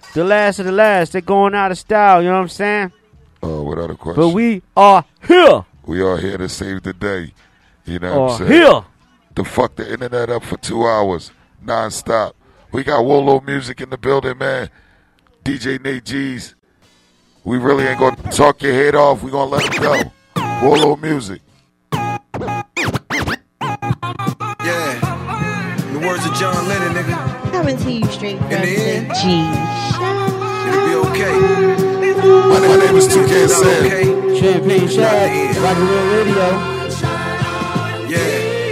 The last of the last. They're going out of style, you know what I'm saying? Oh, without a question. But we are here. We are here to save the day. You know what I'm saying? Here. To fuck the internet up for 2 hours, non-stop. We got Wolo Music in the building, man. DJ Nate G's. We really ain't going to talk your head off. We going to let him go. Wolo Music. Yeah. In the words of John Lennon, nigga. Coming to you straight from In the end, G. it'll be okay. My name is 2K Sam. Okay. Champagne Shad. Rock and Roll Radio. Yeah.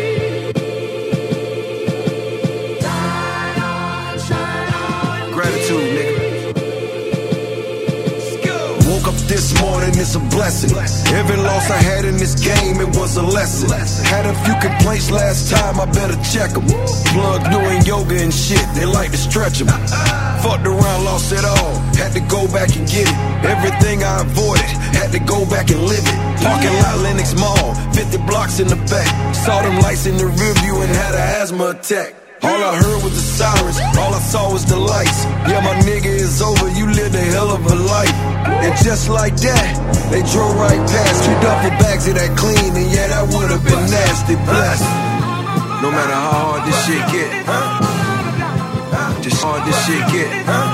Gratitude, nigga. Woke up this morning, it's a blessing. Every loss I had in this game, it was a lesson. Had a few complaints last time, I better check them. Plug doing yoga and shit, they like to stretch them. Fucked around, lost it all, had to go back and get it. Everything I avoided, had to go back and live it. Parking lot, Lenox Mall, 50 blocks in the back. Saw them lights in the rearview and had an asthma attack. All I heard was the sirens, all I saw was the lights. Yeah, my nigga is over, you lived a hell of a life. And just like that, they drove right past. 2 duffel bags of that clean, and yeah, that would've been nasty, blessed. No matter how hard this shit get, just hard this shit get,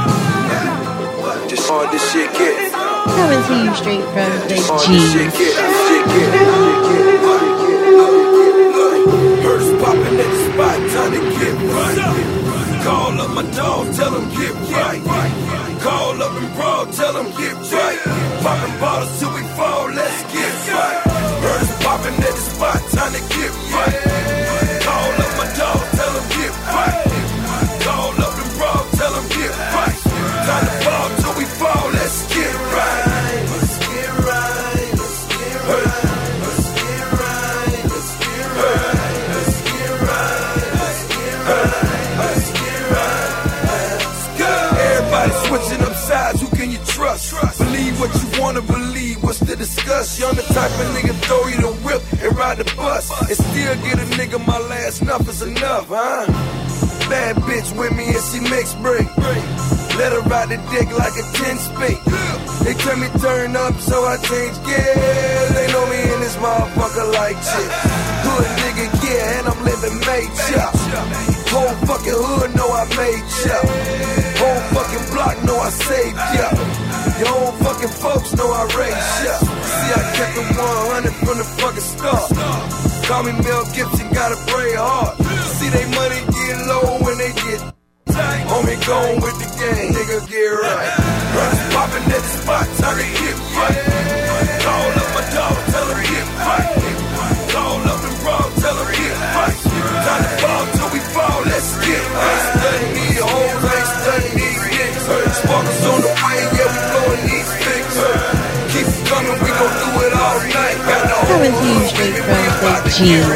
just hard this shit get. Coming to you straight from the Hard G. this shit get, Hurts popping at the spot, time to get right. Call up my dog, tell him get right. Call up and brawl, tell him get right. Popping bottles till we fall, let's get right. Hurts popping at the spot, time to get right. Call up my dog, tell him get right. Call up and brawl, tell him get right. Time to fall till we fall, let's get right. Let's get right, let's get right. Let's get right, let's get right. Let's get right, let's get right. Let's get right, let's go. Everybody switching up sides, who can you trust? Believe what you wanna believe, what's to discuss? You're the type of nigga throw you the whip and ride the bus, and still get a nigga my last enough is enough, huh? Bad bitch with me and she makes break. Let her ride the dick like a 10-speed. They tell me turn up, so I change gears. They know me in this motherfucker like shit. Hood nigga, yeah, and I'm living major. Whole fucking hood know I made ya. Whole fucking block know I saved ya. Your own fucking folks know I raised ya. See, I kept it 100 from the fucking start. Call me Mel Gibson, gotta pray hard. See, they money get low when they get tight. Homie, gone with the game, nigga, get right. Runs popping at the spot, time to get right. Call up my dog, tell him get right. Call up and brawl, tell him get right. Time to fall till we fall, let's get right. Study these hoes, ain't study these niggas. Sparkles on the way, yeah, we blowing these things. Keep it coming, we gon' do it all night. Got the Coming to you straight from the G.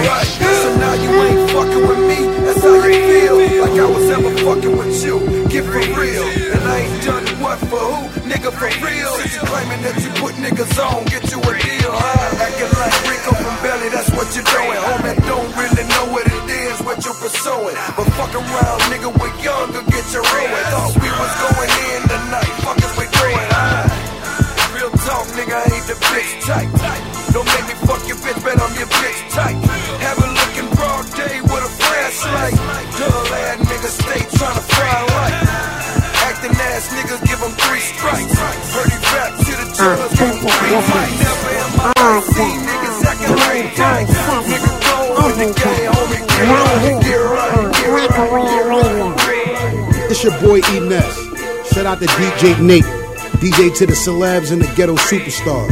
So now you ain't fucking with me, that's how you feel. Like I was ever fucking with you, get for real. And I ain't done what for who, nigga for real. Since you claiming that you put niggas on, get you a deal, huh? Acting like Rico from Belly, that's what you're doing. Homie, don't really know what it is, what you're pursuing. But fuck around, nigga, we're younger, get your ruin. Thought we was going in tonight, fuck is we doing, huh? Real talk, nigga, I ain't the bitch type. Don't make me fuck your bitch, bet I'm your bitch type. Have a looking broad day with a flashlight. Dull ass niggas stay tryna fry light. Acting ass niggas give them 3 strikes. Heard he rap to the judge, give him 3 fights. Never in my life seen niggas acting like gangs. Nigga go with the game, homie, get right, get right, get right. It's your boy E-Ness. Shout out to DJ Nate, DJ to the celebs and the ghetto superstars.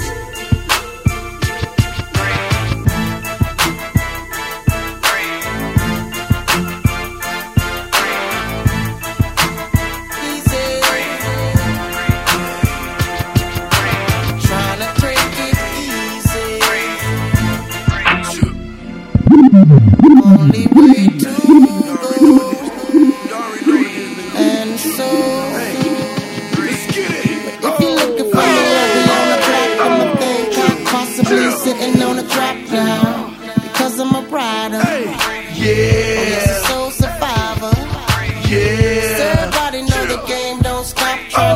Only way to go. And so if you're looking for me, I'll be on the track. I'm a thing, possibly sitting on a trap now. Because I'm a rider. Yeah. A soul survivor. Yeah. So everybody know the game don't stop.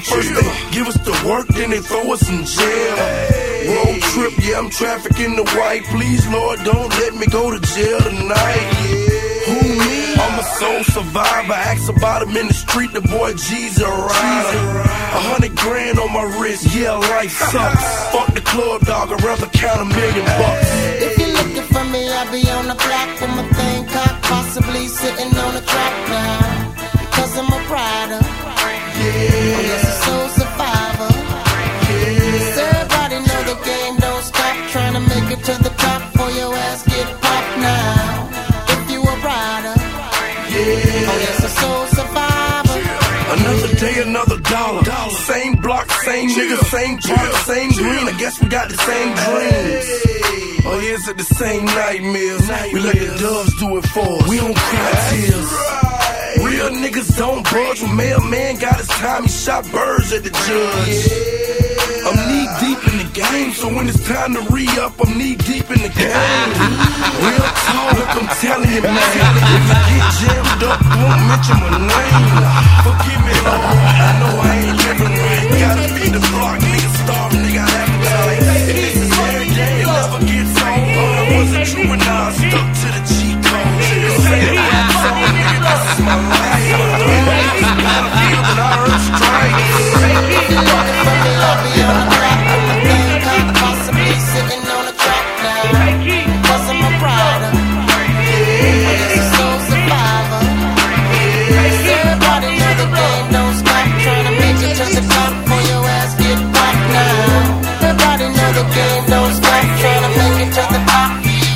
First they give us the work, then they throw us in jail. Road trip, yeah, I'm trafficking the white. Please, Lord, don't let me go to jail tonight. Who me? I'm a soul survivor. Ask about him in the street, the boy G's a rider. 100 grand on my wrist, yeah, life sucks. Fuck the club, dog, I'd rather count $1 million. If you're looking for me, I'll be on the block with my thing cocked, possibly sitting on a trap now. Because I'm a rider. Yeah. Oh, yes, a soul survivor. Yeah. So everybody know the game don't stop. Trying to make it to the top for your ass get popped now. If you a rider. Yeah. Oh, yes, a soul survivor. Another day, another dollar. Same block, same nigga, same part, same green. I guess we got the same dreams. Oh, yeah, it's at the same nightmares. We let the doves do it for us. We don't cry tears. Real niggas don't budge. When mailman got his time, he shot birds at the judge. I'm knee deep in the game, so when it's time to re-up, I'm knee deep in the game. Real talk, look, I'm telling you, man. If I get jammed up, won't mention my name. Forgive me, Lord, I know I ain't living right. Gotta feed the block, nigga starve, nigga appetite. And this is every day, it never gets old. I wasn't true and now I stuck to the cheat code. Say the rap song, nigga, this is my life. I feel that I earn stripes. I'll be on the block with my thing cocked, possibly sitting on a trap now. Because I'm a rider. Yes, a soul survivor. Everybody know the game don't stop. Trying to make it to the top for your ass get popped now. Everybody know the game don't stop. Trying to make it to the top.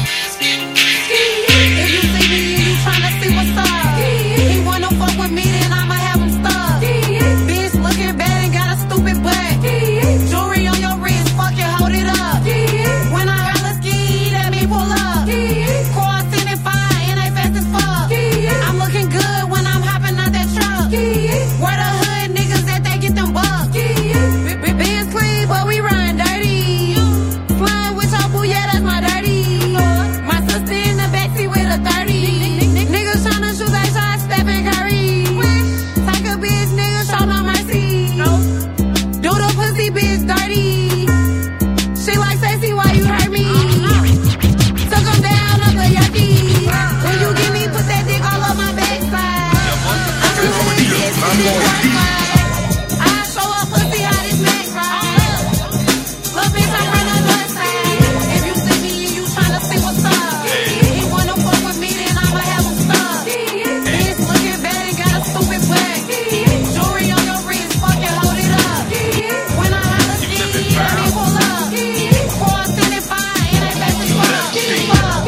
If you see me, you tryna see what's up. He wanna fuck with me, then I'ma have him stuck. Bitch looking bad and got a stupid butt. Jewelry on your wrist, fuck it, hold it up. When I holla ski, that mean pull up. Cross in and fine, and they fast as fuck. I'm looking good when I'm hopping out that truck. Where the hood niggas that they get them bucks. Benz clean, but we run dirty. Flying with your boo, yeah, that's my dirty. My sister in the backseat with a 30. Niggas tryna shoot they shot, Stephen Curry. Take a bitch, nigga, show no mercy. Do the pussy bitch dirty. She like sexy, why you hurt me? Took him down on the yucky. When you give me, put that dick all on my backside. I'm really this shit. I show up pussy how this neck ride. Little bitch, I'm from the north side. If you see me and you tryna see what's up, he wanna fuck with me, then I'ma have him stuck. Bitch looking bad and got a stupid butt. Jewelry on your wrist, fuck it, hold it up. When I holla ski, let me pull up. Cross in and fine, and they fast as fuck.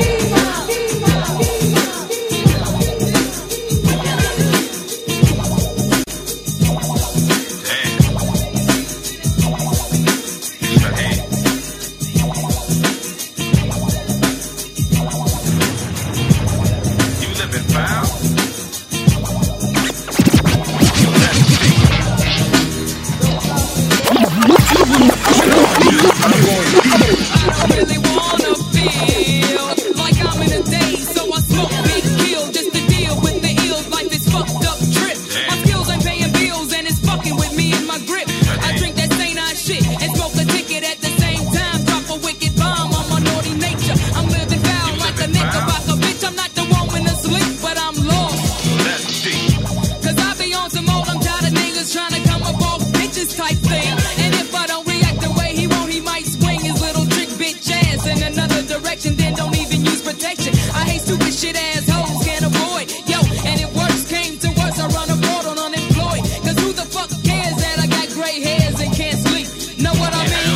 I really wanna feel like I'm in a daze, so I smoke big pills just to deal with the ills. Life is fucked up trip. My skills ain't paying bills and it's fucking with me in my grip. I drink that St. Ides shit and smoke a ticket at the same time. Drop a wicked bomb on my naughty nature. I'm living foul like a knickerbocker. Bitch, I'm not the one when asleep, but I'm lost. Cause I be on some old, I'm tired of niggas trying to come up off bitches type thing. And if I don't react the way he want, he might swing his little trick bitch ass in another direction, then don't even use protection. I hate stupid shit assholes, can't avoid. Yo, and if worse came to worse, I run abroad on unemployed. Cause who the fuck cares that I got gray hairs and can't sleep? Know what I mean?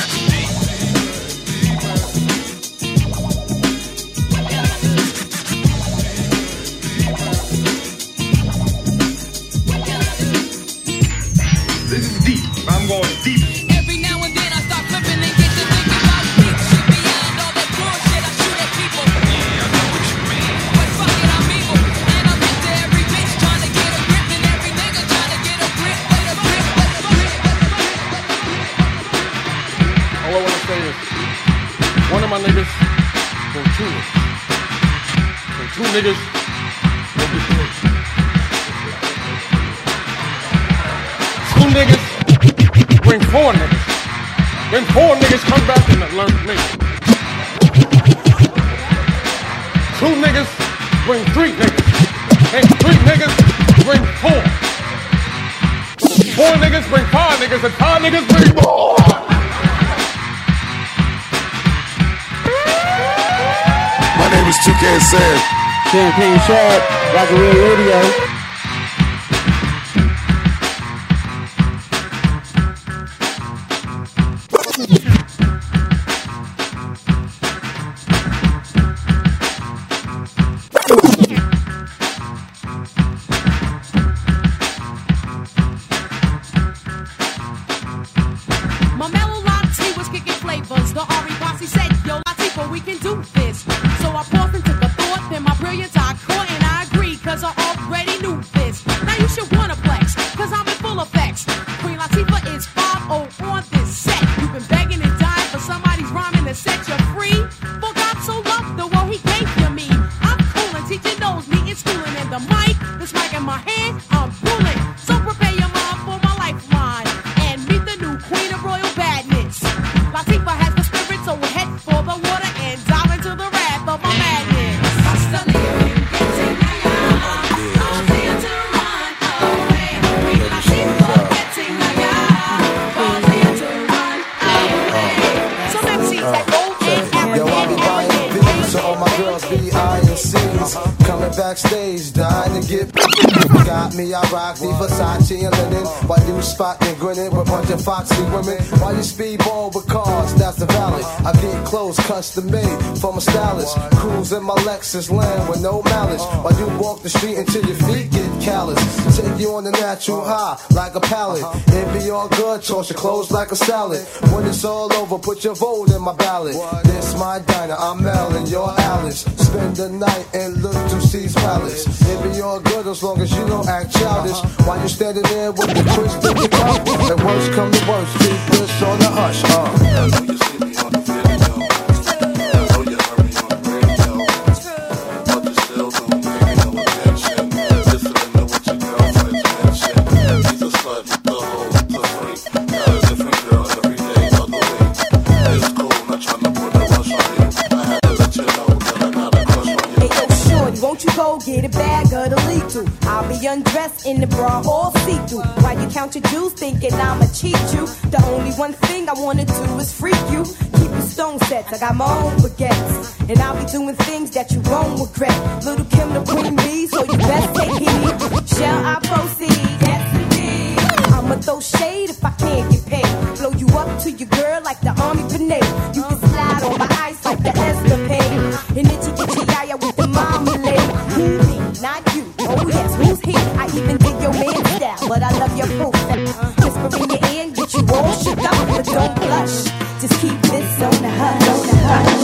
This is deep. I'm going deep. Every now and then I start flipping and get to thinking about deep shit beyond all that bullshit I shoot at people. Yeah, I know what you mean. But fuck it, I'm evil. And I'm into every bitch trying to get a grip, and every nigga trying to get a grip. All I want to say is, one of my niggas from Tunis. And two niggas from Detroit. Two niggas bring 4 niggas. Then 4 niggas come back and learn from me. 2 niggas bring 3 niggas. And 3 niggas bring 4. 4 niggas bring 5 niggas, and 5 niggas bring more. My name is 2K Sam. Champagne Shad, Rock and Roll Radio. My mellow Lati was kicking flavors. The Ari Posse said, yo, Latifah, we can do this. So I paused and took a thought, then my brilliance I caught, and I agreed, cause I already knew this. Now you should wanna flex, cause I'm in full effects. Queen Latifah is 5-0 on this set. You've been begging and dying for somebody's rhyming to set you free. For God so loved the world he gave you me. I'm coolin', teaching those meeting, schooling, and the mic, this mic in my hand, I'm ruling. So prepare your mind for my lifeline, and meet the new queen of royal badness. Latifah has the spirit, so head for the water and dive into the wrath of my madness. Some MCs that go in Yo, I be buying beats, so all my girls be eyeing C's. Coming backstage, dying to get got me, I rock the Versace and linen. While you spotting, grinning with a bunch of foxy women. While you speedball with cars, that's the valley. I get clothes custom made from a stylist. Cruise in my Lexus land with no malice. While you walk the street until your feet get callous. Take you on the natural high like a pallet. It be all good, toss your clothes like a salad. When it's all over, put your vote in my ballot. This my diner, I'm Mel and you're Alice. Spend the night and look to C's Palace. It be all good as long as you don't act childish. While you standing there with the crisp in your cup. And worst come to worst, keep this on the hush. Won't you go get a bag of the lethal? I'll be undressed in the bra all see-through. While you count your jewels thinking I'ma cheat you. The only one thing I wanna do is freak you. Keep your stone sets, I got my own baguettes. And I'll be doing things that you won't regret. Little Kim the queen bee, so you best take heed. Shall I proceed? Yes indeed. I'ma throw shade if I can't get paid. Blow you up to your girl like the army grenade. You can slide on my ice like the escapade. And itchy itchy yaya with the marmalade. Who me? Not you. Oh yes, who's he? I even dig your man style, but I love your proof. Whisper in your ear and get you all shook up, but don't blush. Just keep this on the hush. On the hush.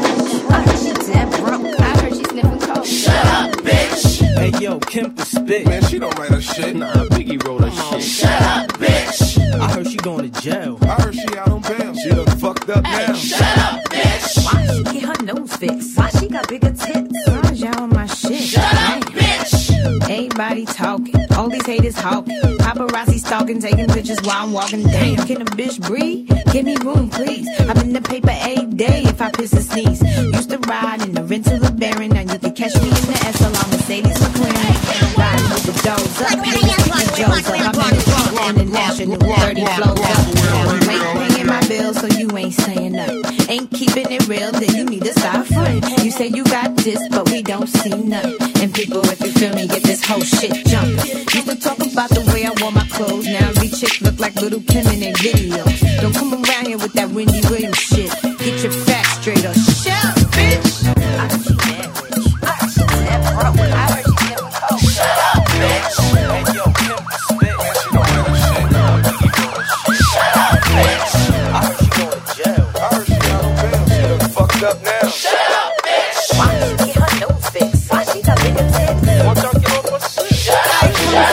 I heard she dead broke. I heard she sniffing coke. Shut up, bitch. Hey yo, Kim can spit. Man, she don't write her shit. Nah, Biggie wrote her shit. Shut up, bitch. I heard she going to jail. I heard she out on bail. She done fucked up now. Shut up, bitch. Why she get her nose fixed? Why she got bigger tits? Why y'all on my shit? Shut up, bitch. Everybody talking, all these haters hawking. Paparazzi stalking, taking pictures while I'm walking. Damn, can a bitch breathe? Give me room, please. I'm in the paper every day if I piss or sneeze. Used to ride in the rental LeBaron. Now you can catch me in the SLR Mercedes McLaren. Riding with the doors up, picking Joes up. I'm in the trunk, international, 30 flows up. I'm paying my bills, so you ain't saying nothing. Ain't keeping it real, then you need to stop frontin'. You say you got this, but we don't see nothing. And people, if you feel me, get this whole shit jumping. Used to talk about the way I wore my clothes. Now these chicks look like Little Kim in their videos. Don't come around here with that Wendy Williams shit. Get your facts straight up. Shut up, bitch. I heard she dead rich. I heard she dead broke. I heard she dead with coke. Shut up, bitch. Hey yo, Kim can spit. Man, she don't write her shit. Nah, Biggie wrote her shit. Shut up, bitch. I heard she going to jail. I heard she out on bail. She done fucked up now. Shut up, bitch. Why she get her nose fixed? Why she got bigger tits? Why y'all get off her shit? Shut up,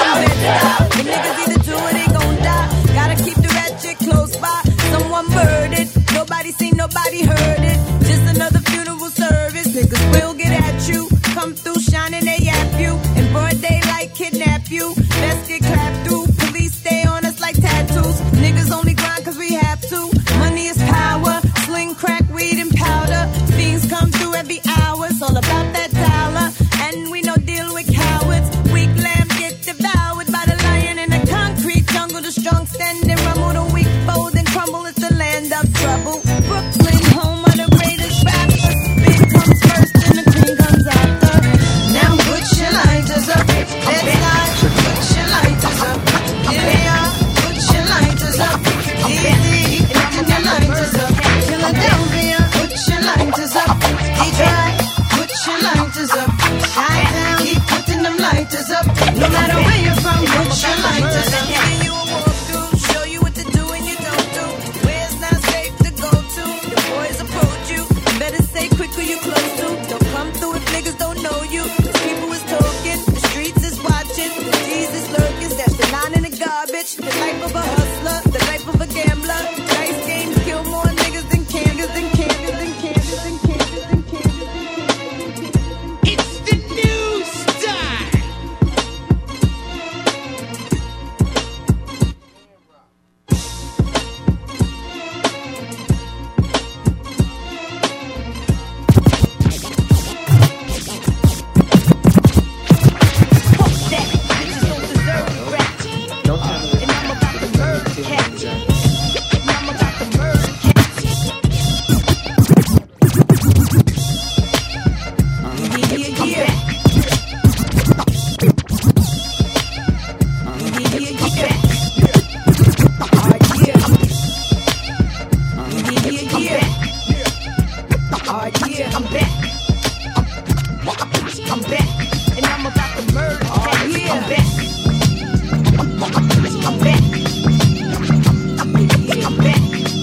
the niggas either do or they gon' die. Gotta keep the ratchet close by. Someone murdered, nobody seen, nobody heard it. Just another funeral service. Niggas will get at you. Come through shining, they yap you. In broad daylight, kidnap you. Best get clapped through. Police stay on us like tattoos. Niggas only I'm back. I'm back. And I'm about to murder. I'm back. I'm back. I'm back. I'm back.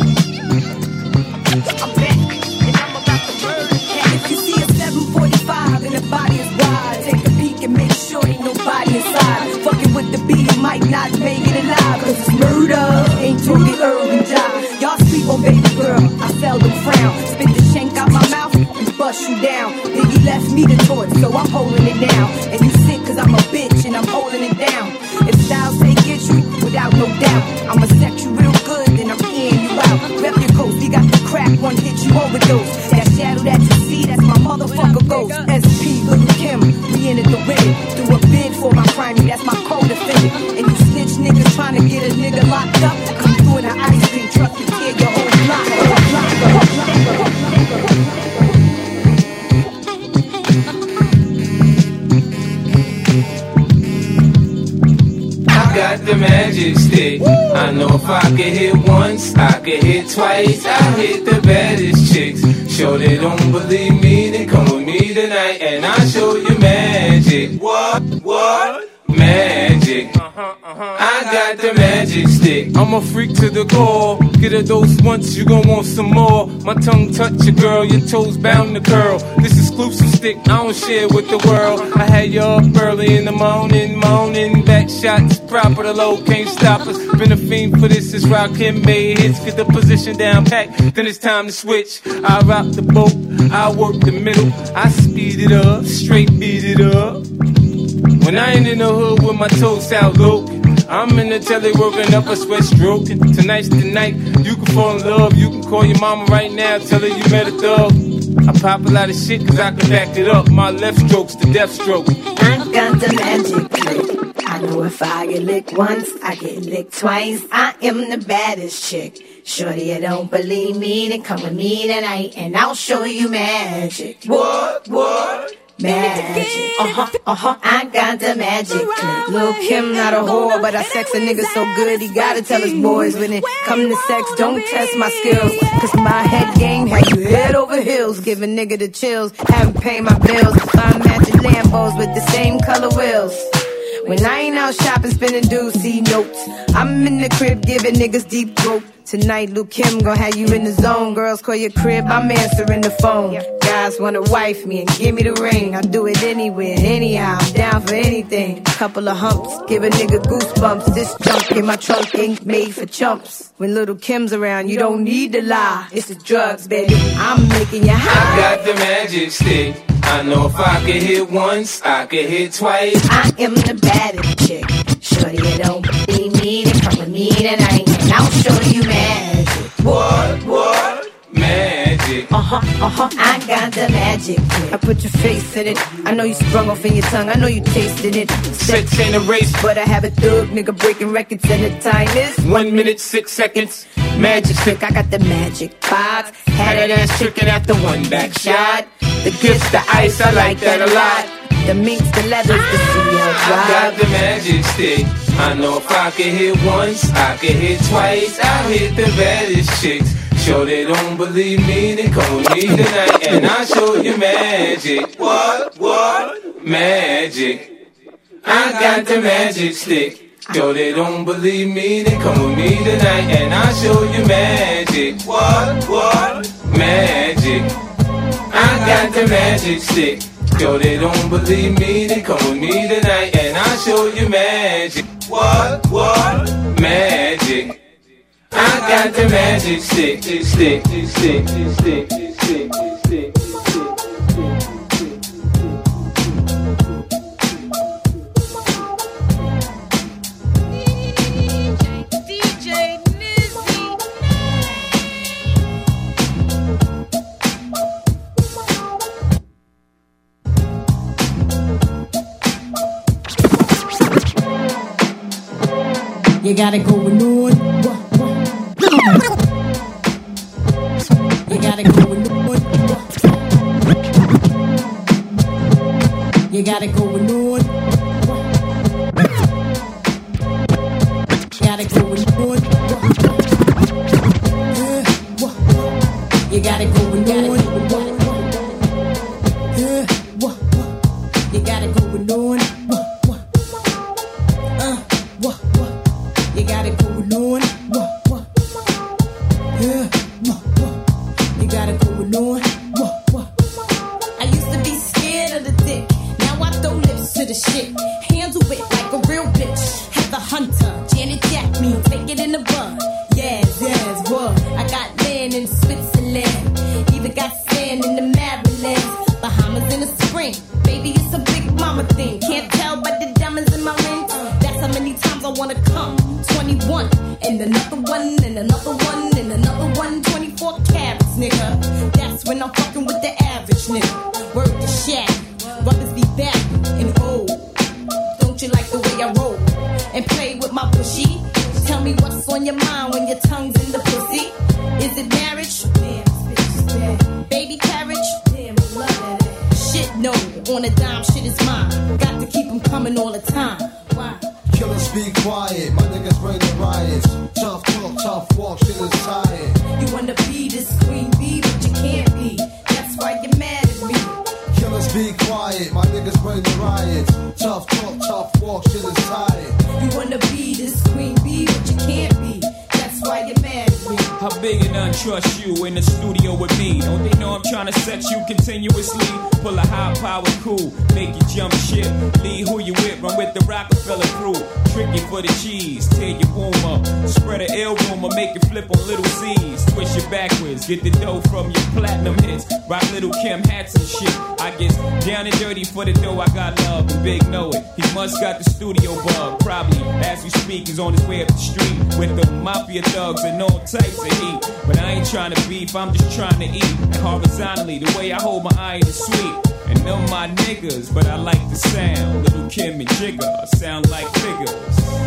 And I'm about to murder. If you see a 745 and the body is wide, take a peek and make sure ain't nobody inside. Fucking with the beat, it might not make it alive. Cause it's murder, ain't talking urban job. Y'all sleep on baby girl, I seldom frown. Spit the shank out my mouth and bust you down. Biggie left me the torch, so I'm holding it down. And you sick cause I'm a bitch and I'm holding it down. If style say get you, without no doubt, I'ma sex you real good, then I'm in you out. Rep your coast, we got the crack, one hit you overdose. That shadow that you see, that's my motherfucker ghost. SP, Little Kim, we in it to win it. Do a bid for my crime, that's my co-defendant. And you snitch niggas trying to get a nigga locked up, come through in an ice cream truck and tear your whole block. Got the magic stick. I know if I could hit once, I could hit twice. I hit the baddest chicks. Sure they don't believe me, then come with me tonight and I'll show you magic. What? Magic. I got the magic stick. I'm a freak to the core. Get a dose once, you gon' want some more. My tongue touch your girl, your toes bound to curl. This exclusive stick, I don't share with the world. I had you up early in the morning, back shots, proper to low, can't stop us. Been a fiend for this, it's Rakim made hits. Get the position down packed, then it's time to switch. I rock the boat, I work the middle. I speed it up, straight beat it up. When I ain't in the hood with my toes out low, I'm in the telly working up a sweat stroke. Tonight's the night, you can fall in love. You can call your mama right now, tell her you met a thug. I pop a lot of shit cause I can back it up. My left stroke's the death stroke. I got the magic trick. I know if I get licked once, I get licked twice. I am the baddest chick. Shorty, you don't believe me, then come with me tonight and I'll show you magic. What? Magic. I got the magic click. Lil' Kim not a whore, but I sex a nigga so good he gotta tell his boys when it come to sex, don't test my skills. Cause my head game had you head over heels, give a nigga the chills, haven't paid my bills. I'm matching Lambos with the same color wheels. When I ain't out shopping, spending dues, see notes. I'm in the crib giving niggas deep throat. Tonight, Lil' Kim gon' have you in the zone. Girls call your crib, I'm answering the phone. Guys wanna wife me and give me the ring. I do it anywhere, anyhow, I'm down for anything. Couple of humps, give a nigga goosebumps. This junk in my trunk ain't made for chumps. When Little Kim's around, you don't need to lie. It's the drugs, baby, I'm making you high. I got the magic stick. I know if I could hit once, I could hit twice. I am the baddest chick. Shorty, you don't believe me, then come with me tonight and I'll show you magic. What? Magic. I got the magic click. I put your face in it. I know you sprung off in your tongue. I know you tasted it. Sex ain't a race, but I have a thug nigga breaking records and the time is 1 minute, 6 seconds. Magic trick. I got the magic box. Had that ass tricking at the one back shot. The kiss, the ice, I like that a lot. The minks, the leathers, the CL I got the magic stick. I know if I could hit once, I could hit twice. I hit the baddest chicks. Sure they don't believe me, then come with me tonight and I'll show you magic. What? Magic. I got the magic stick. Sure they don't believe me, then come with me tonight and I'll show you magic. What? Magic. I got the magic stick. Sure they don't believe me, then come with me tonight and I'll show you magic. What? Magic. I got the magic stick. You gotta go with on. You gotta go with on. You gotta go with on. Gotta go with on. You gotta go with on. in Switzerland. Even got sand in the Maryland. Bahamas in the spring. Baby, it's a big mama thing. Can't tell by the diamonds in my rings. That's how many times I wanna come. 21 and another one and another one and another one. 24 carats, nigga. That's when I'm fucking with the average nigga. Word to Shaq. Brothers be back and old. Don't you like the way I roll and play with my bushy? Tell me what's on your mind when your tongue's in the pussy. Is it marriage? Damn, this bitch is bad. Baby carriage? Damn, I love that. Shit, no. On a dime, shit is mine. Got to keep them coming all the time. Why? Killers be quiet, my niggas bring the riots. Tough talk, tough walk, shit is tired. You wanna be this queen bee, but you can't be. That's why you're mad at me. Killers be quiet, my niggas bring the riots. Tough talk, tough walk, shit is tired. You wanna be this queen bee, but you can't be. That's why you're mad at me. How big and untrust you in the studio with me? Don't they know I'm trying to sex you continuously? Pull a high power cool, make you jump ship. Lead who you with, run with the Rockefeller crew. Tricky for the cheese, tear your womb up. Spread a ill rumor, make it flip on little C's. Twist it backwards, get the dough from your platinum hits. Rock little Kim hats and shit. I get down and dirty for the dough, I got love, and Big know it. He must got the studio bug. Probably, as we speak, he's on his way up the street with the mafia thugs and all types of heat. But I ain't trying to beef, I'm just trying to eat. And horizontally, the way I hold my eye is sweet. And them my niggas, but I like the sound. Little Kim and Jigga sound like figures.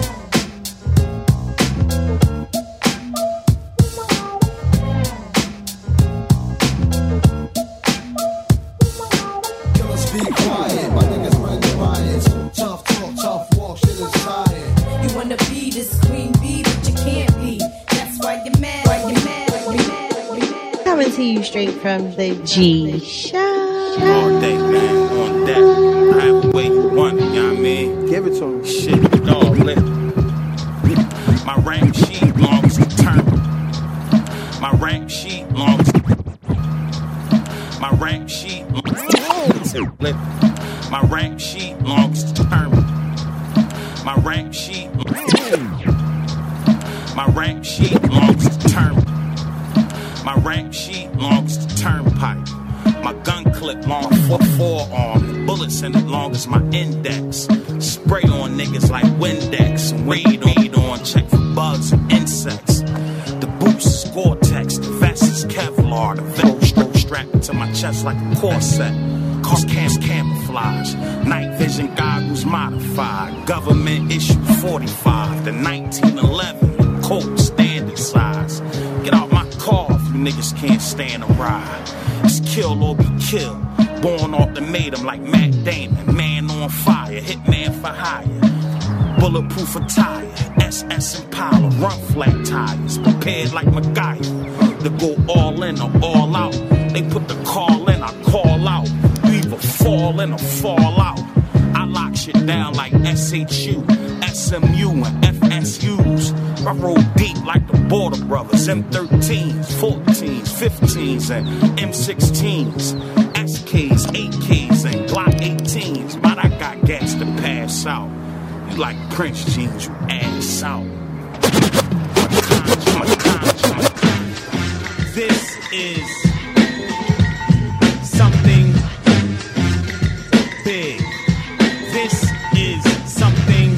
Killers be quiet, my niggas bring the riots. Tough talk, tough walk, shit is tired. You wanna be this queen bee, but you can't be. That's why you're mad. Coming to you straight from the G Show. All day, man, on that. However way you want it, you know what I mean? Give it to him. Shit, dog, lit. My rank sheet long as the term. My rank sheet long as my rank sheet lit. My rank sheet long as the term. My rank sheet my rank sheet long as the term. My rank sheet long as the turnpike. My gun clip long for forearm. Bullets in it long as my index. Spray on niggas like Windex. Raid on, check for bugs and insects. The boots is Gore-Tex. The vest is Kevlar. The Velcro strapped to my chest like a corset. Cause camouflage. Night vision goggles modified. Government issue 45. The 1911 Colt standard size. Get out my car if you niggas can't stand a ride. It's kill or be killed. Born ultimatum like Matt Damon. Man on fire, hitman for hire. Bulletproof attire, SS Impala, run flat tires. Prepared like MacGyver to go all in or all out. They put the call in, I call out. You either fall in or fall out. I lock shit down like SHU, SMU, and FSUs. I roll deep like the Border Brothers, M13s, 14s, 15s, and M16s, SKs, 8Ks, and Glock 18s. But I got gas to pass out. You like Prince jeans, you ass out. This is something big. This is something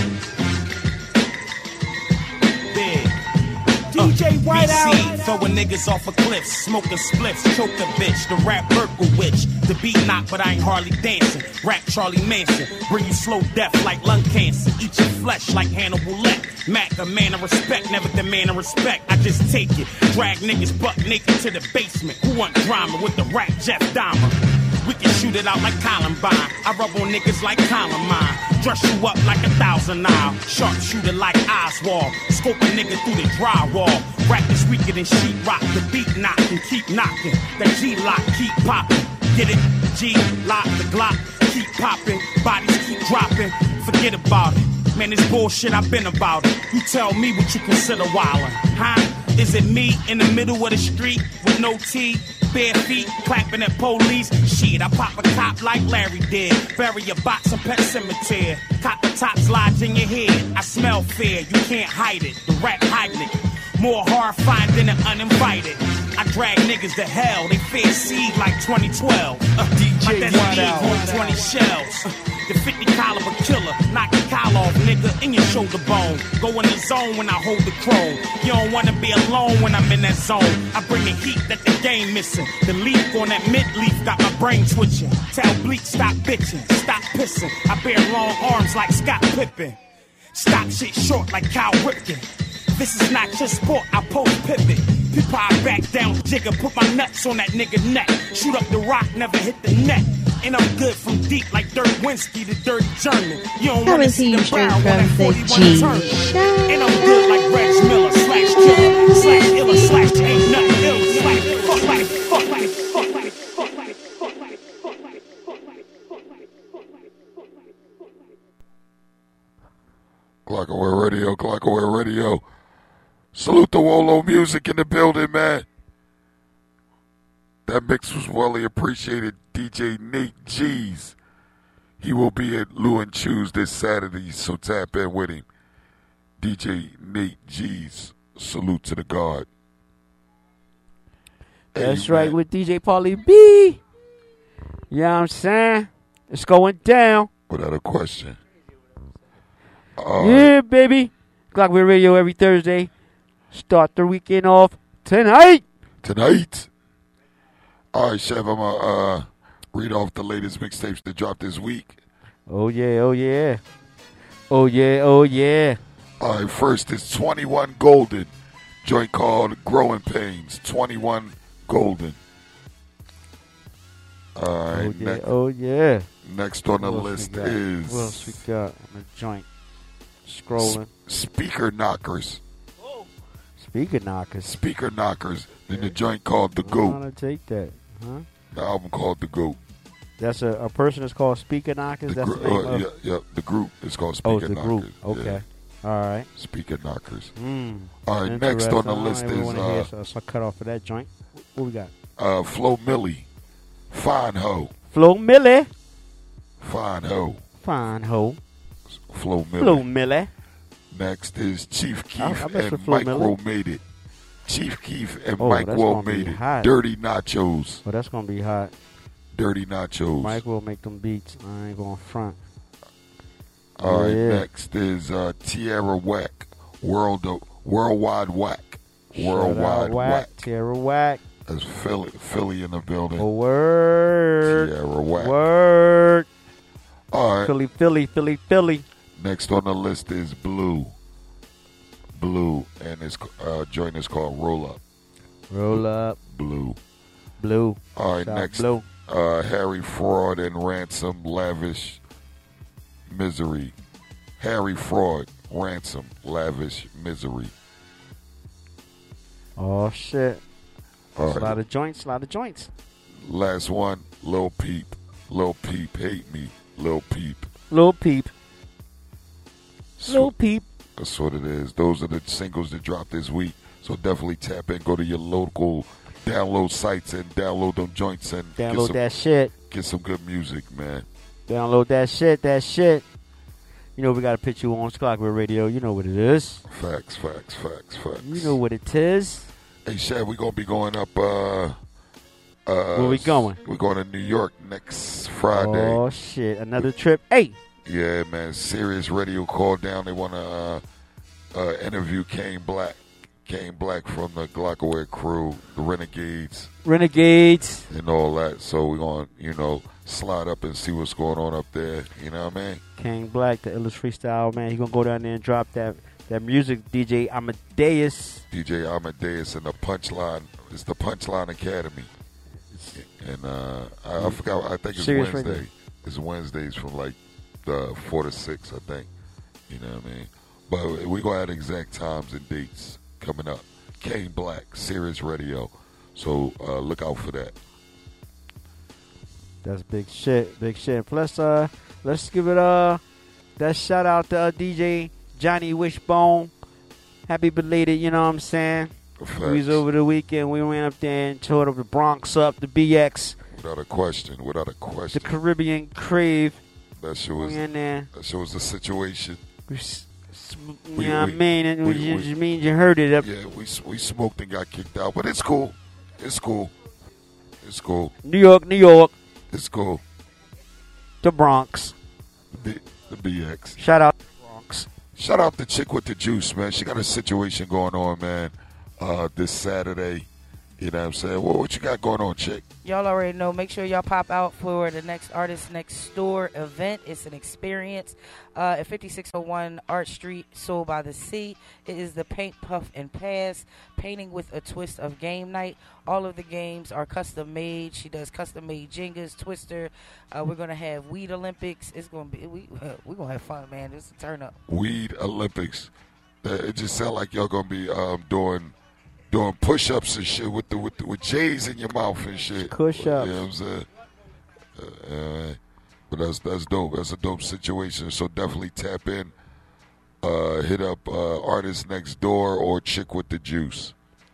big. DJ Whiteout. Throwing niggas off a cliff, smoking spliffs, choke the bitch, the rap Berkowitz. The beat knock, but I ain't hardly dancing. Rap Charlie Manson, bring you slow death like lung cancer. Eat your flesh like Hannibal Lecter. Mac, a man of respect, never the man of respect. I just take it, drag niggas butt naked to the basement. Who want drama with the rap Jeff Dahmer? We can shoot it out like Columbine. I rub on niggas like Columbine. Dress you up like 1,000 now. Sharpshooter like Oswald. Scope a nigga through the drywall. Rap is weaker than sheetrock. The beat knock and keep knocking. That G-lock keep popping. Get it? G-lock, the Glock keep popping. Bodies keep dropping. Forget about it. Man, this bullshit, I've been about it. You tell me what you consider wildin', huh? Is it me in the middle of the street with no tea? Bare feet, clapping at police. Shit, I pop a cop like Larry did. Bury a box in Pet Cemetery. Cop the tops lodge in your head. I smell fear, you can't hide it. The rat hiding it. More horrifying than an uninvited. drag niggas to hell. They fear seed like 2012. My destiny on 20 shells. The 50 caliber killer, knock the collar off, nigga, in your shoulder bone. Go in the zone when I hold the chrome. You don't wanna be alone when I'm in that zone. I bring the heat that the game missing. The leaf on that mid-leaf got my brain twitching. Tell Bleak stop bitching, stop pissing. I bear long arms like Scott Pippen. Stop shit short like Kyle Ripken. This is not just sport, I post pivot. People I back down, jigger, put my nuts on that nigga neck. Shoot up the rock, never hit the net. And I'm good from deep like Dirk Winsky, the dirty German. You don't want to see the brown when that 41 turn. And I'm good like Reg Miller, slash killer, slash iller, slash ain't nothing ill, slash fuck like, fuck like, fuck like, fuck like, fuck like, fuck like, fuck like, fuck like, fuck like. Glockaway Radio, Glockaway Radio. Salute the Wolo music in the building, man. That mix was well appreciated. DJ Nate G's. He will be at Lou and Choose this Saturday, so tap in with him. DJ Nate G's. Salute to the God. That's right, with DJ Paulie B. You know what I'm saying? It's going down. Without a question. Yeah, baby. Glockaway Radio every Thursday. Start the weekend off tonight. Tonight. All right, Chef, I'm going to read off the latest mixtapes that dropped this week. Oh, yeah, oh, yeah. Oh, yeah, oh, yeah. All right, first is 21 Golden. Joint called Growing Pains. 21 Golden. All right, oh, yeah, oh, yeah. Next on the list is... What else we got on the joint? Scrolling. Speaker Knockers. Speaker Knockers. Speaker Knockers. Then the joint called The Goat. I want to take that. Huh? The album called The Goat. That's a person that's called Speaker Knockers? That's the name of... Yeah, the group is called Speaker Knockers. Group. Okay. Yeah. All right. Speaker Knockers. Mm. All right, next on the list is... so I cut off of that joint. What we got? Flo Milli. Fine Ho. Flo Milli. Fine Ho. Fine Ho. Flo Milli. Flo Milli. Next is Chief Keef and Flo Mike Milli. Will Made It. Chief Keef and Mike Will Made It. Hot. Dirty Nachos. Oh, that's going to be hot. Dirty Nachos. Mike will make them beats. I ain't going front. All right, next is Tierra Whack. Worldwide Whack. Worldwide Whack. Tierra Whack. That's Philly in the building. Oh, word. Tierra Whack. Word. All right. Philly. Next on the list is Blue. Blue, and his joint is called Roll Up. Roll Up. Blue. All right, next, Blue. Harry Fraud and Ransom, Lavish Misery. Harry Fraud, Ransom, Lavish Misery. Oh, shit. All right. A lot of joints. Last one, Lil Peep. Lil Peep, Hate Me. Lil Peep. Lil Peep. Lil Peep. That's what it is. Those are the singles that dropped this week. So definitely tap in, go to your local download sites and download them joints and download that shit. Get some good music, man. Download that shit. You know we got to put you on Glockaway Radio. You know what it is. Facts. You know what it is. Hey, Shad, we're going to be going up. Where we going? We're going to New York next Friday. Oh, shit. Another trip. Hey. Yeah, man. Sirius Radio called down. They want to interview Kane Black. Kane Black from the Glockaway crew, the Renegades. And all that. So we're going to, slide up and see what's going on up there. You know what I mean? Kane Black, the illest freestyle, man. He's going to go down there and drop that music. DJ Amadeus. And the Punchline. It's the Punchline Academy. And I forgot. I think it's Sirius Wednesday. Radio. It's Wednesdays from 4 to 6, I think. You know what I mean? But we're going to have exact times and dates coming up. Kane Black, Sirius Radio. So look out for that. That's big shit. Plus, let's give it that shout out to DJ Johnny Wishbone. Happy belated, you know what I'm saying? Facts. We was over the weekend. We went up there and toured up the Bronx up, the BX. Without a question. The Caribbean Crave. That shit was the situation. You know what I mean? It just means you heard it up. Yeah, we smoked and got kicked out, but it's cool. It's cool. It's cool. New York. It's cool. The Bronx. The BX. Shout out to Bronx. Shout out the chick with the juice, man. She got a situation going on, man, this Saturday. You know what I'm saying? Well, what you got going on, chick? Y'all already know. Make sure y'all pop out for the next Artist Next Door event. It's an experience at 5601 Art Street, Soul by the Sea. It is the Paint, Puff, and Pass, painting with a twist of game night. All of the games are custom made. She does custom made Jengas, Twister. We're gonna have Weed Olympics. It's gonna be we're gonna have fun, man. It's a turn up. Weed Olympics. It just sounds like y'all gonna be doing push-ups and shit with J's in your mouth and shit. Push-ups. You know what I'm saying? But that's dope. That's a dope situation. So definitely tap in. Hit up Artist Next Door or Chick with the Juice.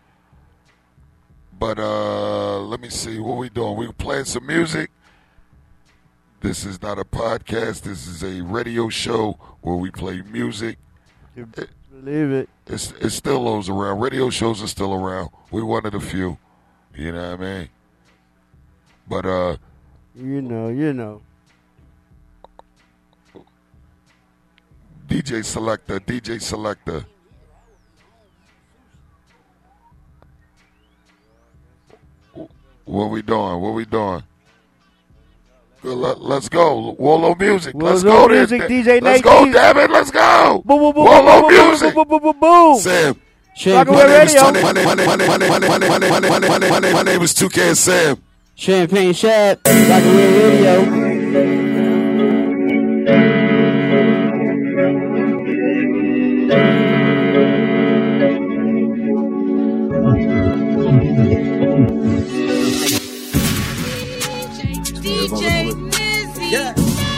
But let me see. What we doing? We playing some music. This is not a podcast. This is a radio show where we play music. Believe it. It still goes around. Radio shows are still around. We one of the few. You know what I mean? But you know. DJ Selector. What we doing? Let's go. Wallow music. Let's go. Music, DJ Let's Nate go, G. damn it. Let's go. Boom, Wallow music. Boom. Sam. Rockaway Radio. My name is 2K and Sam. Champagne Shad. Rockaway Radio. DJ Nizzy. Yeah.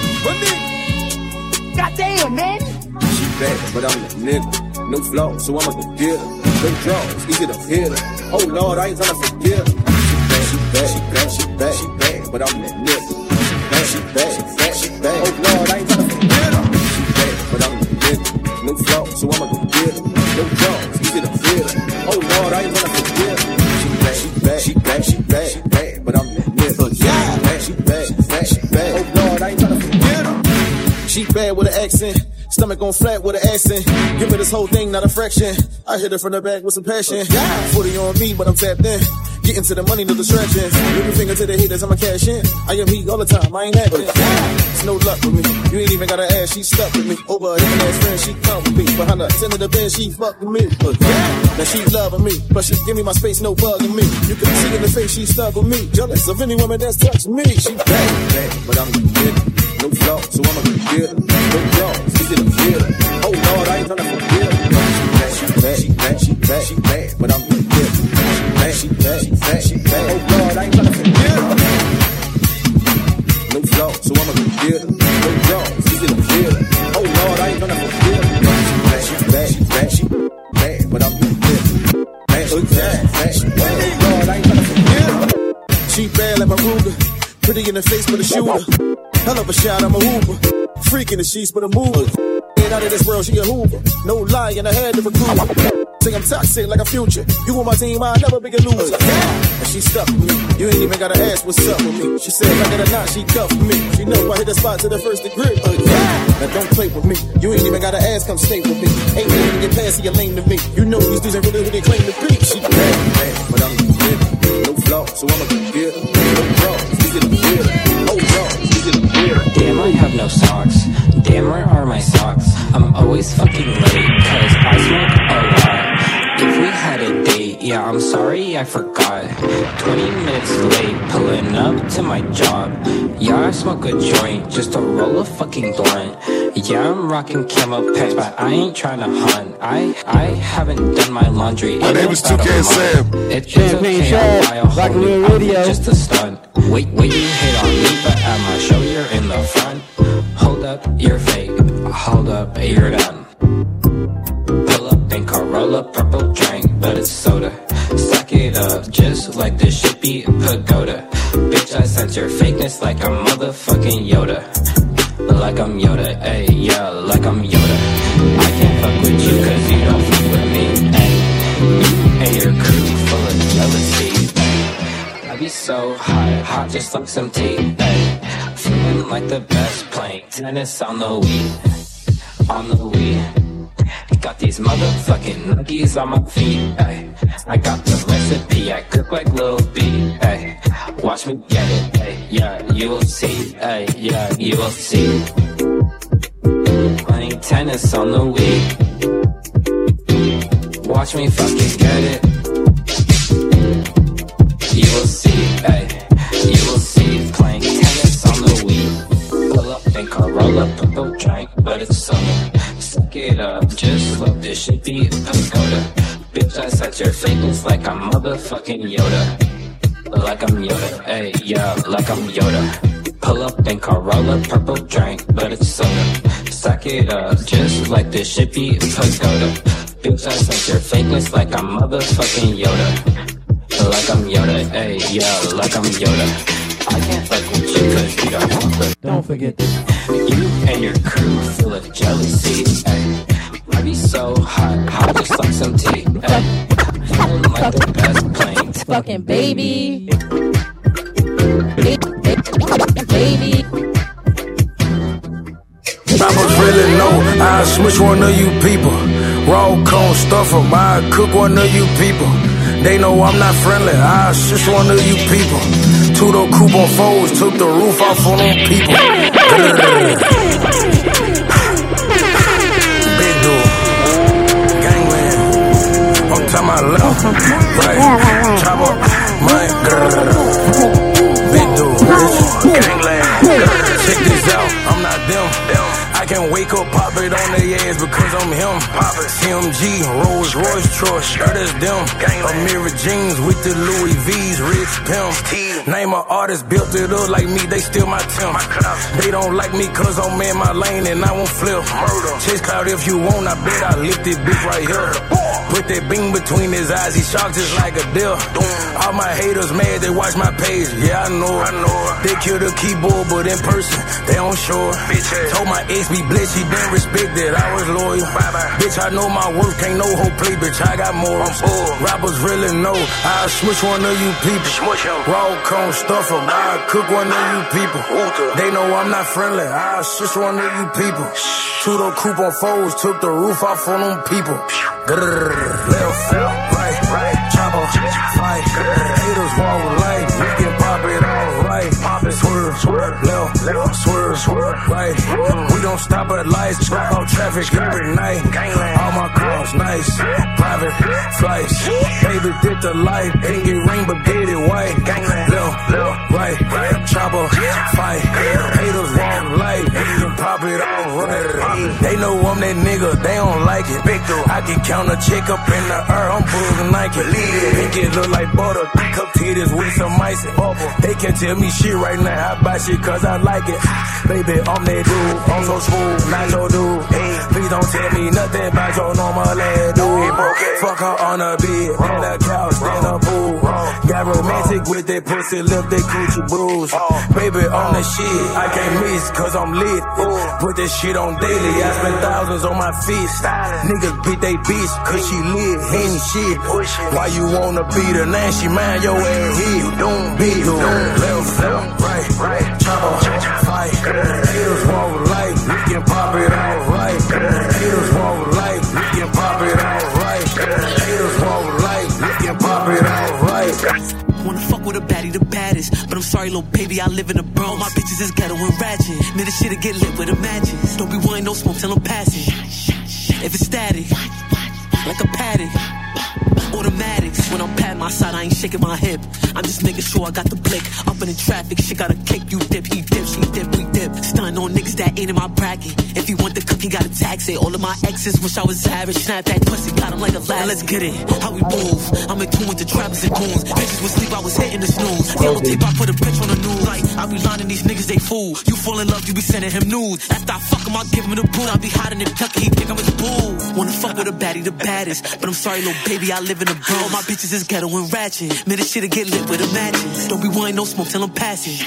Goddamn, man. She bad, but I'm the nigga. No flaw, so I'ma go get her. No draws, easy to hit her. Oh Lord, I ain't tryna forget her. She bad, but I'm that nigga. She bad. Oh Lord, I ain't tryna forget her. She bad, but I'm the nigga. No flaw, so I'ma go get her. No draws, easy to hit her. Oh Lord, I ain't tryna forget her. She bad, but I'm that nigga. Yeah, she bad. Oh Lord, I ain't tryna forget her. She bad with an accent. Stomach on flat with an accent. Give me this whole thing, not a fraction. I hit her from the back with some passion. 40 on me, but I'm tapped in. Getting to the money, no distractions. Middle finger to the haters, I'ma cash in. I am heat all the time, I ain't acting. It's no luck with me. You ain't even gotta ask, she stuck with me. Over a hidden ass friend, she come with me. Behind her, into the bed, she fuck with me. Now she loving me, but she give me my space, no bugging me. You can see in the face, she stuck with me. Jealous of any woman that's touched me. She bad, but I'm the nigga. No flaw, so I'ma go get her. No flaws, easy to feel her. Oh Lord, I ain't tryna forget her. She bad, but I'm the nigga. She bad. Oh Lord, I ain't tryna forget her. No flaw, so I'ma go get her. No flaws, easy to feel her. Oh Lord, I ain't tryna forget her. She bad, but I'm the nigga. Oh Lord, I ain't tryna forget her. She bad like my Ruger. Pretty in the face, but a shooter. Hell of a shot, I'm a hooper. Freak in the sheets, but a mover. Get out of this world, she a hoover. No lie, and I had to recruit. Say I'm toxic like a future. You on my team, I'll never be a loser. And she stuck with me. You ain't even gotta ask what's up with me. She said, like it or not, she cuffed me. She know I hit the spot to the first degree. Now don't play with me. You ain't even gotta ask, come stay with me. Ain't even get past, you're lame to me. You know these dudes ain't really who they claim to be. She bad, but I'm the nigga. No flaw, so I'ma go get her. No draws, easy to get her. Oh, draws, easy to get her. Damn, I have no socks. Damn, where are my socks? I'm always fucking late, cause I smoke a lot. If we had a date, yeah, I'm sorry, I forgot. 20 minutes late, pulling up to my job. Yeah, I smoke a joint, just to roll a fucking blunt. Yeah, I'm rocking camo pants, but I ain't tryna hunt. I haven't done my laundry. My name is 2K Sam. It's okay, I'll buy a whole new outfit just to stunt. Wait, you hate on me, but at my show you're in the front. Hold up, you're fake. Hold up, you're done. Pull up in Corolla, purple drink, but it's soda. Stack it up, just like the shippy pagoda. Bitch, I sense your fakeness like I'm motherfucking Yoda. Like I'm Yoda, ayy, yeah, like I'm Yoda. I can't fuck with you cause you don't fuck with me, ayy. You and your crew full of jealousy, ayy. Baby so hot, hot just like some tea. Ay, feeling like the best, playing tennis on the Wii. On the Wii. Got these motherfucking nuggies on my feet. Ay, I got the recipe, I cook like Lil B. Ay, watch me get it. Ay, yeah, you will see. Ay, yeah, you will see. Playing tennis on the Wii. Watch me fucking get it. You will see, ay, you will see. Playing tennis on the Wii. Pull up and roll up, purple drink, but it's summer. Suck it up, just look, this should be a pagoda. Bitch, I set your fitness like I'm motherfucking Yoda. Like I'm Yoda, ay, yeah, like I'm Yoda. Pull up and roll up, purple drink, but it's soda. Suck it up, just like this should be a pagoda. Bitch, I set your fakeness like I'm motherfucking Yoda. Like I'm Yoda, ayy, yeah, like I'm Yoda. I can't fuck with you cause you don't want it. Don't forget this. You and your crew full of jealousy, ayy. I be so hot, hot just like some tea, ayy. Feeling like the best playing fucking baby. Baby. Rappers really know I switch one of you people. Raw cone stuffer, I cook one of you people. They know I'm not friendly, I switch one of you people. Two-door coupe on foes, took the roof off on them people. Big dude, gangland. I'm talking about left, right, chop up, my girl. Big dude, bitch, gangland. Check this out, I'm not them. I can wake up, pop it on their ass because I'm him. CMG, Rolls Royce, Troy, shirt is them. Amira jeans with the Louis V's, rich pimp. Name an artist, built it up like me, they still my temp. They don't like me cause I'm in my lane and I won't flip. Chase cloud if you want, I bet I lift this bitch right here. Put that beam between his eyes, he shocked just like a deer. All my haters mad, they watch my page, yeah I know. They kill the keyboard, but in person, they don't show it. Told my ex be blessed, she didn't respect that I was loyal. Bitch, I know my worth, can't no hoe play, bitch, I got more. Rappers really know, I switch one of you people. Raw cone stuffer, I cook one of you people. They know I'm not friendly, I switch one of you people. Two-door coupe on foes, took the roof off on them people. Left, right, chopper, fight. Haters walk with light, we can pop it all right. Swerve, left, swerve, right. We don't stop at lights, block out traffic every night. All my cars nice, private flights. Baby did the light, ain't get rain but get it white. Left, right, chopper, fight. Haters walk light, we can pop it all right. They know I'm that nigga, they don't like it. I can count a check up in the air, I'm pulling Nike. Make it look like butter, cup titties with some ice. They can't tell me shit right now, I buy shit cause I like it. Baby, I'm that dude, I'm so smooth, not your dude. Please don't tell me nothing about your normal ass dude. Fuck her on a bed, on the couch, in a pool. Got romantic with that pussy, left that coochie bruise. Baby, on the shit, I can't miss cause I'm lit. Put that shit on daily, I spend thousands on my feet. Niggas beat they bitch cause she lit, ain't shit. Why you wanna beat her, now she mind your ass here. Beat her, left, right, chopper, fight. Haters walk with light, we can pop it all right. Haters walk with light, we can pop it all right. Haters walk with light, we can pop it all right. Wanna fuck with a baddie, the baddest. But I'm sorry, little baby, I live in the Bronx. My bitches is ghetto and ratchet. Nigga, shit'll get lit with a matches. Don't be wanting no smoke till I'm passing. If it's static, like a paddock. Automatics, when I'm pat my side, I ain't shaking my hip. I'm just making sure I got the blick. Up in the traffic, shit got a kick. You dip, he dip, she dip, we dip. Stun on niggas that ain't in my bracket. If you want the cookie, gotta tax it. All of my exes wish I was average. Snap that pussy, got him like a lad. Let's get it, how we move. I'm in tune with the trappers and goons. Bitches would sleep, I was hitting the snooze. Yellow tape, I put a bitch on the news. Like, I be lining these niggas, they fool. You fall in love, you be sending him nudes. After I fuck him, I give him the boot. I be hiding in Kentucky, he think I'm his boo. Wanna fuck with a baddie, the baddest. But I'm sorry, little baby, I live in the Bronx. My bitches is ghetto and ratchet. Man, this shit'll get lit with a matches. Don't be wanting no smoke till I'm passing.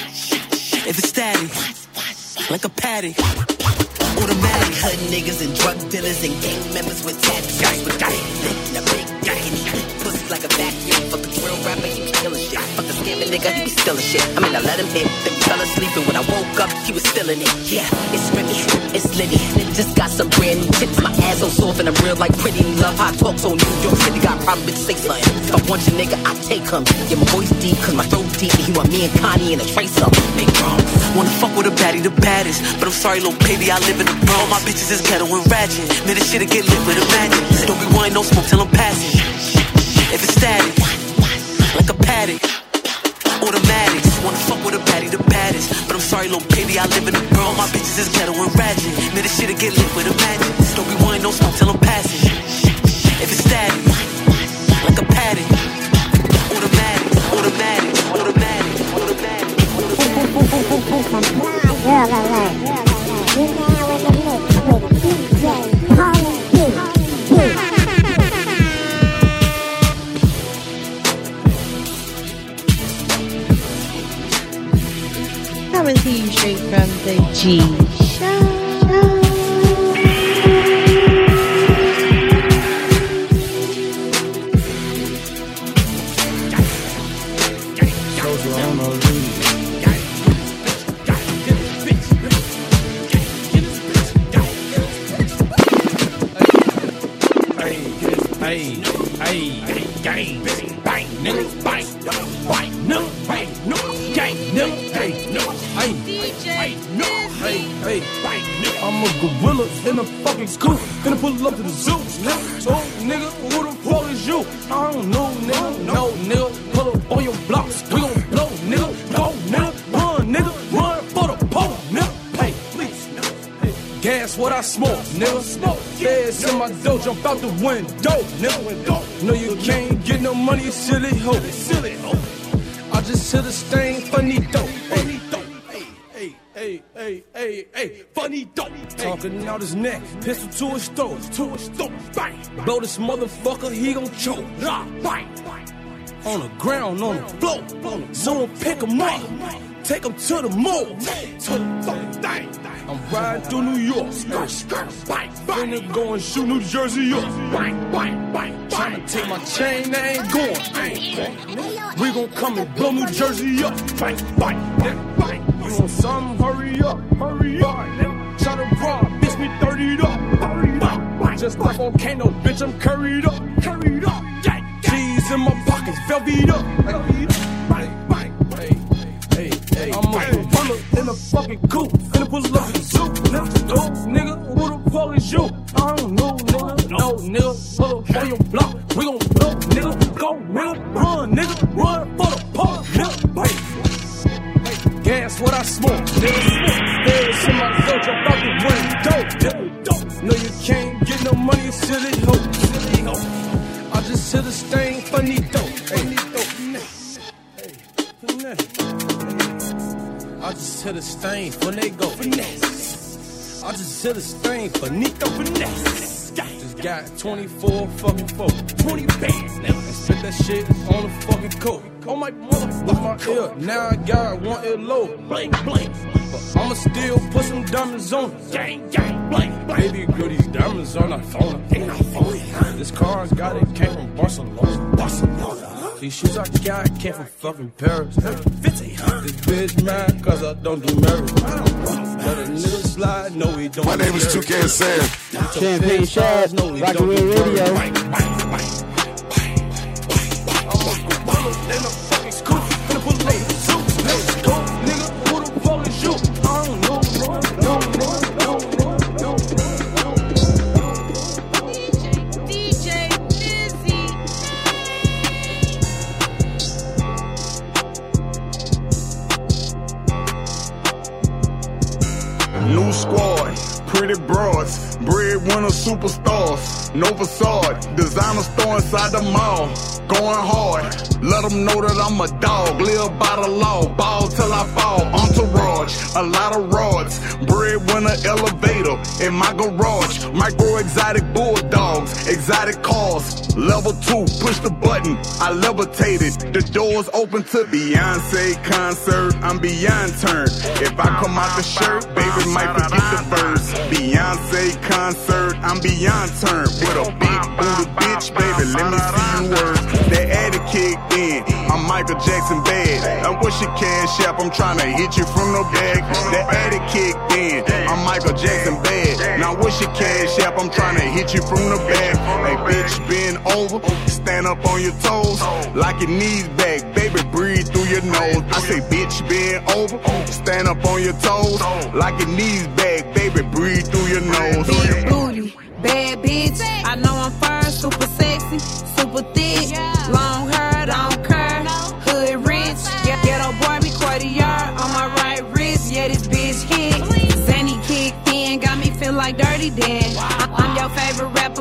If it's static, like a paddock. Automatic. Hood niggas and drug dealers and gang members with tattoos. With lit in a big jacket. Pussy like a vacuum. Fuck a real rapper, you kill a shit. Fuck a Damn it, nigga, he was still a shit. I mean, I let him hit, then we fell asleep, and when I woke up, he was still in it. Yeah, it's Remy, it's Liddy. Just got some brand new tips. My ass so soft and I'm real like pretty. Love how I talk so New York City. Got a problem, bitch, say something. If I want your nigga, I take him. Yeah, my voice deep, cause my throat deep. And he want me and Connie in a trace up. Big wrong. Wanna fuck with a baddie, the baddest. But I'm sorry, little baby, I live in the bro. My bitches is ghetto and ratchet. Man, this shit'll get lit with a magic. Don't be wanting no smoke till I'm passing. If it's static, like a paddock. Automatics, wanna fuck with a baddie, the baddest. But I'm sorry, little baby, I live in the bro. My bitches is ghetto and ratchet. Man, this shit'll get lit with a magic. Don't be wanting no smoke till I'm passing. If it's static, like a paddock. Automatic, automatic, automatic, automatic. Coming to you straight from the G Show. I'm a gorilla in a fucking scoop. Gonna pull up to the zoo, nigga. So, nigga, who the fuck is you? I don't know, nigga. No, nigga. Pull up on your blocks. We gon' blow, nigga. Go, nigga. Run, nigga. Run for the pole, nigga. Hey, please, nigga. Hey, gas what I smoke, nigga. Smoke. Feds in my dough, jump out the window, nigga. No, you can't get no money, you silly hoe. Silly hoe. I just hit a stain, finito. Hey, funny dope. Talking out his neck, pistol to his throat, bang. Blow this motherfucker, he gon' choke. Bang. On the ground, on the floor. Someone pick him up, take him to the mall. I'm riding through New York, finna go and shoot New Jersey up. Tryna take my chain, I ain't going. We gon' come and blow New Jersey up. You want something? Hurry up. Tryna rob, bitch, me 30'd up. Just like volcano, bitch, I'm curried up. Keys in my pockets, velvet up. Hey, I'm a gorilla in a fucking coop. Finna pull up to the zoo. Nigga, who the fuck is you? I don't know, nigga. No, nigga, pull up on your block. We gon' blow, nigga. Go, nigga. Run, nigga. Run for the park, nigga. Gas what I smoke, nigga. Feds in my throat, jump out the window. No, you can't get no money, you silly hoe. I just hit a stain, finito. I just hit a stain, finnego. I just hit a stain, finito. Just got 24 fucking folk. 20 bands, nigga. Spit that shit on the fucking coat. On my motherfucker, my ear. Now I got one ear low. Blank. But I'ma still put some diamonds on it. Gang, blank. Baby girl, these diamonds are not phony. This car I got it came from Barcelona. These shoes I got came from fucking Paris. This bitch mad cause I don't do marriage. Let a nigga slide, no he don't. My name is 2K Sam. Champagne Shad, Rocky Red Radio. In a fucking scoop, finna pull up the zoo. Let's go, nigga. Who the fuck is you? I don't know, no. DJ Dizzy. New squad, pretty broads, breadwinner superstars, no facade, designer store inside the mall. Going hard, let them know that I'm a dog. Live by the law, ball till I fall. Entourage, a lot of rods. Breadwinner elevator in my garage. Micro exotic bulldogs, exotic cars. Level 2, push the button, I levitated. The doors open to Beyonce concert. I'm beyond turned. If I come out the shirt, baby might forget the verse. Beyonce concert, I'm beyond turned. With a big booty bitch, baby, let me see you work. That addy kick in. I'm Michael Jackson bad. And what's your cash app? I'm tryna hit you from the back. The addict kicked in. I'm Michael Jackson bad. Now what's your cash app? I'm tryna hit you from the back. Hey bitch, bend over, stand up on your toes, like your knees back, baby, breathe through your nose. I say bitch, bend over, stand up on your toes, like your knees back, baby, breathe through your nose. Big booty, bad bitch. I know I'm fine, super sexy, super thick, long hair, don't care, hood rich. Ghetto boy, me Cartier on my right wrist. Yeah, this bitch hit. Zanny kicked in, got me feel like Dirty Dan. I'm your favorite rapper,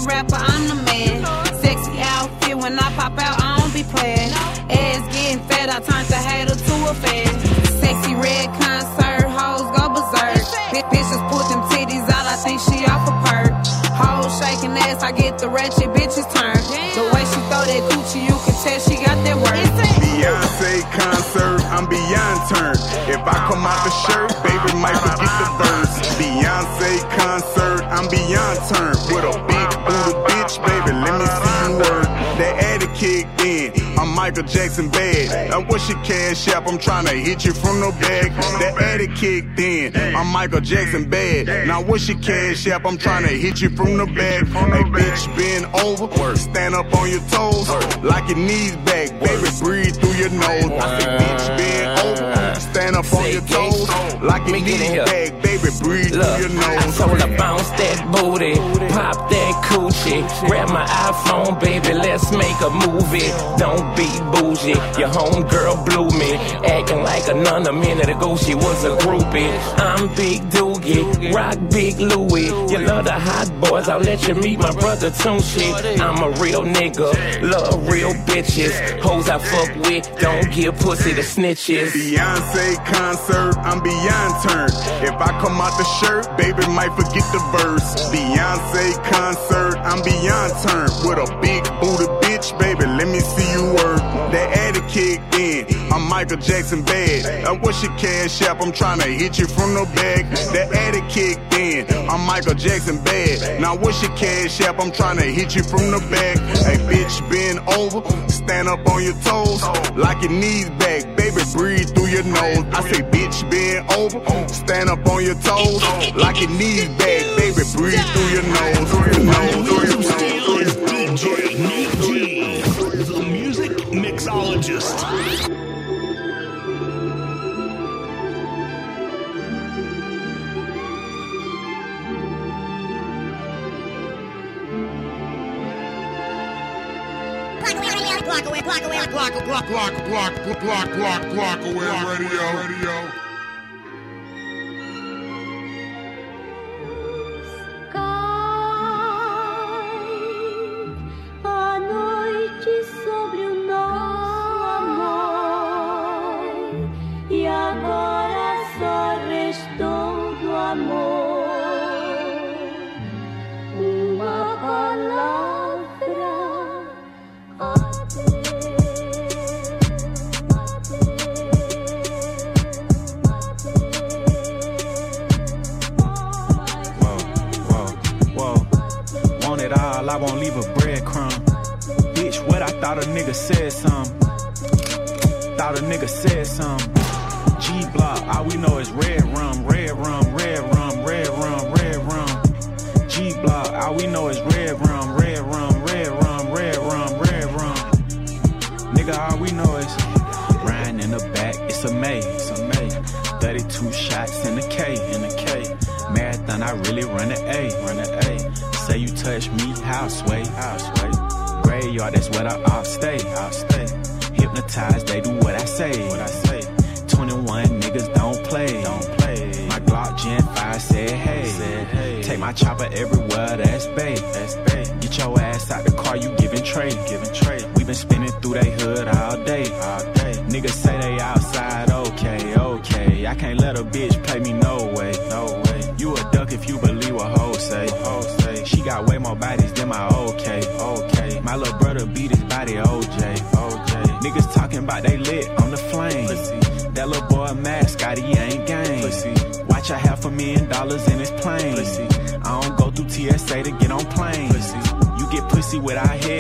I'm the man. Sexy outfit when I pop out, I don't be playing. Ass getting fat, I turned the hater to a fan. Sexy red concert, hoes go berserk. Bitches put them titties out, I think she off a perk. Hoes shaking ass, I get the ratchet bitches turn. The way she throw that coochie, you can tell she got that work. Beyonce concert, I'm beyond turned. If I come out the shirt, baby might forget the verse. Beyonce concert, I'm beyond turned. With a big booty bitch, baby, let me see you work. That addict kicked in, I'm Michael Jackson bad. And what's your cash app? I'm tryna hit you from the back. That addict kicked in, I'm Michael Jackson bad. Now what's your cash app? I'm tryna hit you from the back. Hey bitch, bend over, stand up on your toes, like your knees back, baby, breathe through your nose. I say bitch, bend over, stand up on your toes, like your knees back, baby, breathe through your nose. I told her bounce that booty, pop that coochie, grab my iPhone, baby, let's make a movie. Don't be bougie, your homegirl blew me, acting like a nun a minute ago, she was a groupie. I'm Big Doogie, rock Big Louie. You love the hot boys, I'll let you meet my brother Tunchi. I'm a real nigga, love real bitches. Hoes I fuck with, don't give pussy to snitches. Beyonce concert, I'm beyond turned. If I come out the shirt, baby might forget the verse. Beyonce concert, I'm beyond turned. With a big booty bitch, baby, let me see you work. That addict kicked in, I'm Michael Jackson bad. And what's your cash app? I'm tryna hit you from the back. That addict kicked in, I'm Michael Jackson bad. Now what's your cash app? I'm tryna hit you from the back. Hey bitch, bend over, stand up on your toes, like your knees back, baby, breathe through your nose. I say bitch, bend over, stand up on your toes, like your knees back, baby, breathe through your nose. Still is DJ Nate G, the music mixologist. Block away radio. A noite sobre o nosso amor, e agora só restou do amor uma palavra. Want it all, I won't leave a breadcrumb. Bitch, what I thought a nigga said something. Thought a nigga said something. G-Block, all we know is red rum, red rum, red rum, red rum, red rum. G-Block, all we know is red rum, red rum, red rum, red rum, red rum. Nigga, all we know is riding in the back, it's a May, it's a May. 32 shots in the K, in the K. Marathon, I really run an A, run an A. Say you touch me, how sway, how sway. Graveyard, that's what I'll stay, I'll stay. Hypnotized, they do what I say, what I say. 21 niggas don't play, don't play. My Glock Gen 5 said hey, take my chopper everywhere, that's bae, that's bae. Get your ass out the car, you giving trade, giving trade. We been spinning through they hood all day, all day. Niggas say they outside, okay, okay. I can't let a bitch play me, no way, no way. You a duck if you believe what hoes say, hoes say. She got way more bodies than my okay, okay. My little brother beat his body, OJ, OJ. Niggas talking about they lit on the flame. Pussy. That little boy mascot, he ain't game. Pussy. Watch I have $1,000,000 in his plane. Pussy. I don't go through TSA to get on planes. Pussy. You get pussy without head, then you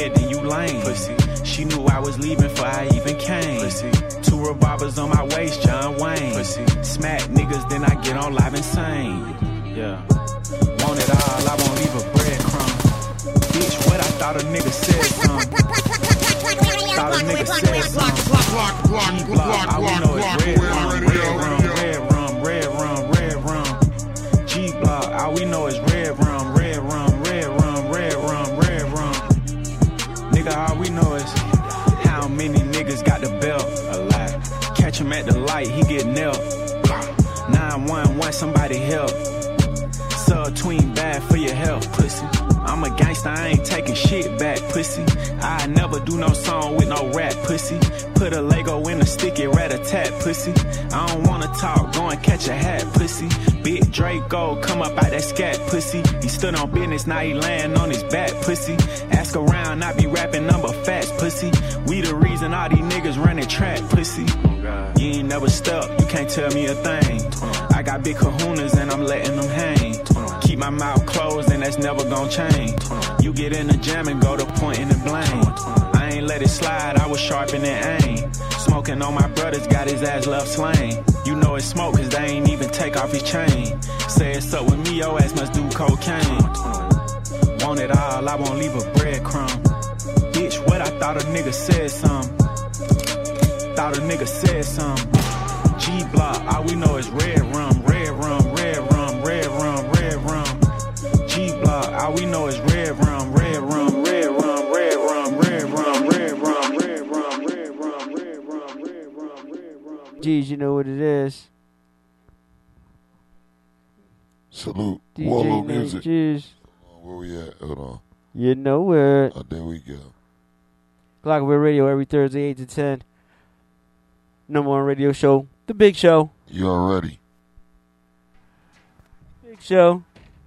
lane. Pussy. She knew I was leaving before I even came. Pussy. 2 revolvers on my waist, John Wayne. Pussy. Smack niggas, then I get on live insane. Yeah. Want it all, I won't leave a breadcrumb. Bitch, what I thought a nigga said something. Thought a nigga said something. G-Block, all we know is red rum, red rum, red rum, red rum, red rum. G-Block, all we know is red rum, red rum, red rum, red rum, red rum. Nigga, all we know is how many niggas got the belt. A lot. Catch him at the light, he get nailed. 911, somebody help. Sub-tween bad for your health, pussy. I'm a gangster, I ain't taking shit back, pussy. I never do no song with no rap, pussy. Put a Lego in a sticky rat-a-tat, pussy. I don't wanna talk, go and catch a hat, pussy. Big Draco, come up out that scat, pussy. He stood on business, now he laying on his back, pussy. Ask around, I be rapping number facts, pussy. We the reason all these niggas running track, pussy. You ain't never stuck, you can't tell me a thing. I got big kahunas and I'm letting them hang. Keep my mouth closed and that's never gonna change. You get in the jam and go to pointing the blame. I ain't let it slide, I was sharpening aim. Smoking on my brothers, got his ass left slain. You know it's smoke cause they ain't even take off his chain. Say it's up with me, your ass must do cocaine. Want it all, I won't leave a breadcrumb. Bitch, what I thought a nigga said something. Thought a nigga said something. G-Block, all we know is red rum, red rum, red rum, red rum, red rum. G-Block, all we know is red rum, red rum, red rum, red rum, red rum, red rum, red rum, red rum, red rum, red rum, red rum. Geez, you know what it is. Salute. DJ Wallow Nate Music. G's. Where we at? Hold on. You know it. Oh, there we go. Clockwork Radio every Thursday, 8 to 10. Number 1 radio show, The Big Show. You already. Big Show.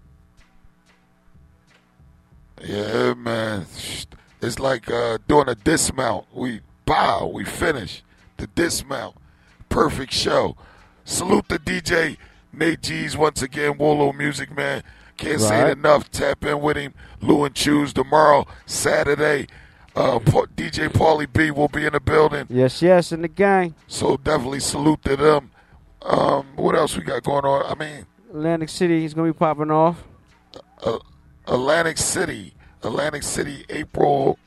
Yeah, man. It's like doing a dismount. We finish the dismount. Perfect show. Salute to DJ Nate G's once again. Wallow Music, man. Can't say it enough. Tap in with him. Lou and Choose tomorrow, Saturday. DJ Paulie B will be in the building. Yes, yes, in the gang. So definitely salute to them. What else we got going on? I mean, Atlantic City is going to be popping off. Atlantic City, April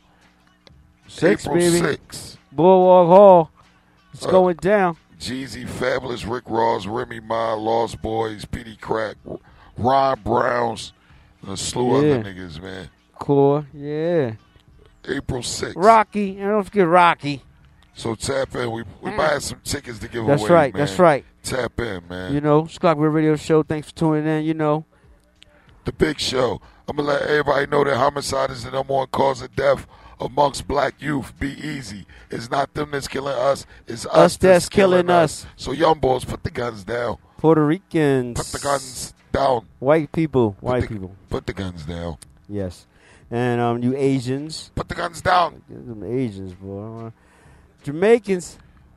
6, April baby. 6. Boardwalk Hall. It's going down. Jeezy, Fabulous, Rick Ross, Remy Ma, Lost Boys, Petey Crack, Ron Browns, and a slew of other niggas, man. Cool, yeah. April 6th. Rocky, and don't forget Rocky. So tap in. We might have some tickets to give That's away. right, man. that's right. Tap in, man. You know, it's Clockwork Radio Show. Thanks for tuning in, you know. The Big Show. I'm going to let everybody know that homicide is the number 1 cause of death amongst black youth. Be easy. It's not them that's killing us. It's us that's killing us. So young boys, put the guns down. Puerto Ricans. Put the guns down. White people. Put the guns down. Yes. And you Asians. Put the guns down. Them Asians, boy. Jamaicans.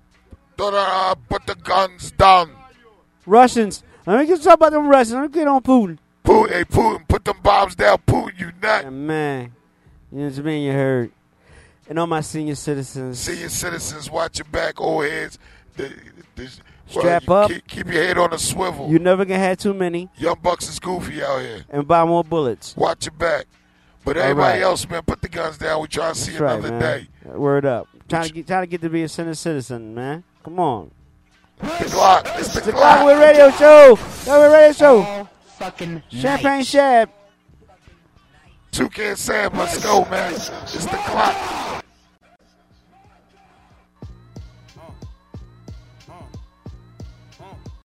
Put the guns down. Russians. Let me get talk about them Russians. Let me get on Putin. Putin, put them bombs down. Putin, you nut. Yeah, man. You know what I mean? You heard. And all my senior citizens. Senior citizens, watch your back, old heads. Strap up. Keep your head on a swivel. You never gonna have too many. Young bucks is goofy out here. And buy more bullets. Watch your back. But everybody else, man, put the guns down. We trying to see another day. Word up. Trying to get to be a senior citizen, man. Come on. The Glock. It's the Clockwork Radio Show. Clockwork Radio Show. All fucking Champagne Shab. Toucan Sam, let's go, man. It's the clock.